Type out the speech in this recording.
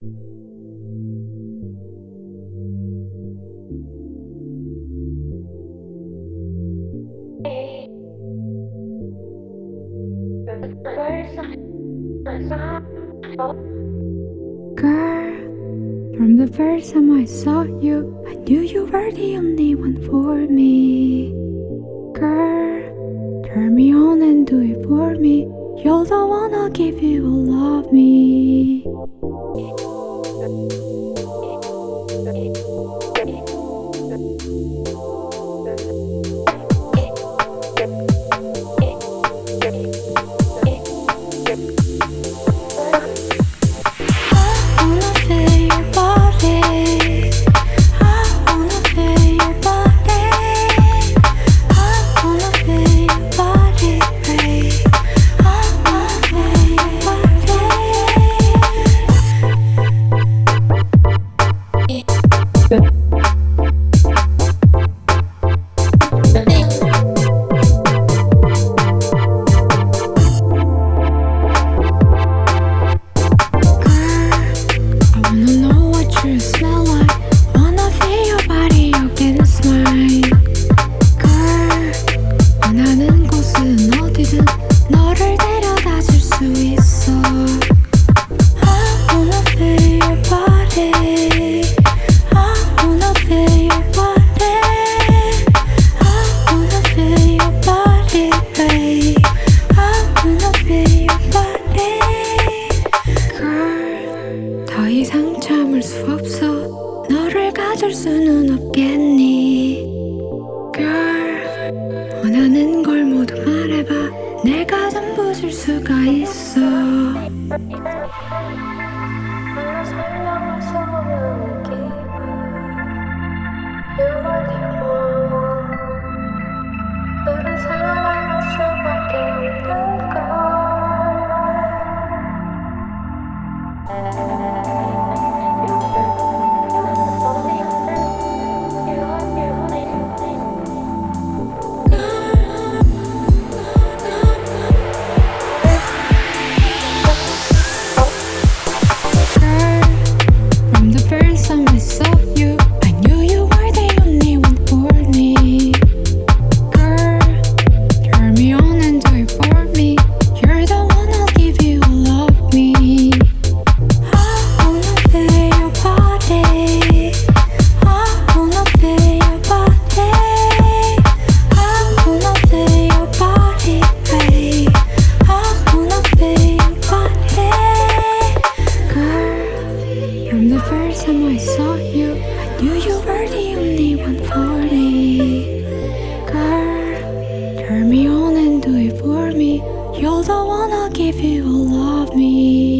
Girl, from the first time I saw you, I knew you were the only one for me. Girl, turn me on and do it for me. You're the one, I'll give you all of me. 더 이상 참을 수 없어. 너를 가질 수는 없겠니? Girl, 원하는 걸 모두 말해봐. 내가 전부 줄 수가 있어. 설명할 수 없는 기분. You are the one. 너를 사랑할 수밖에 없는 걸. From the first time I saw you, I knew you were the only one for me. Girl, turn me on and do it for me. You're the one, I'll give you all of me.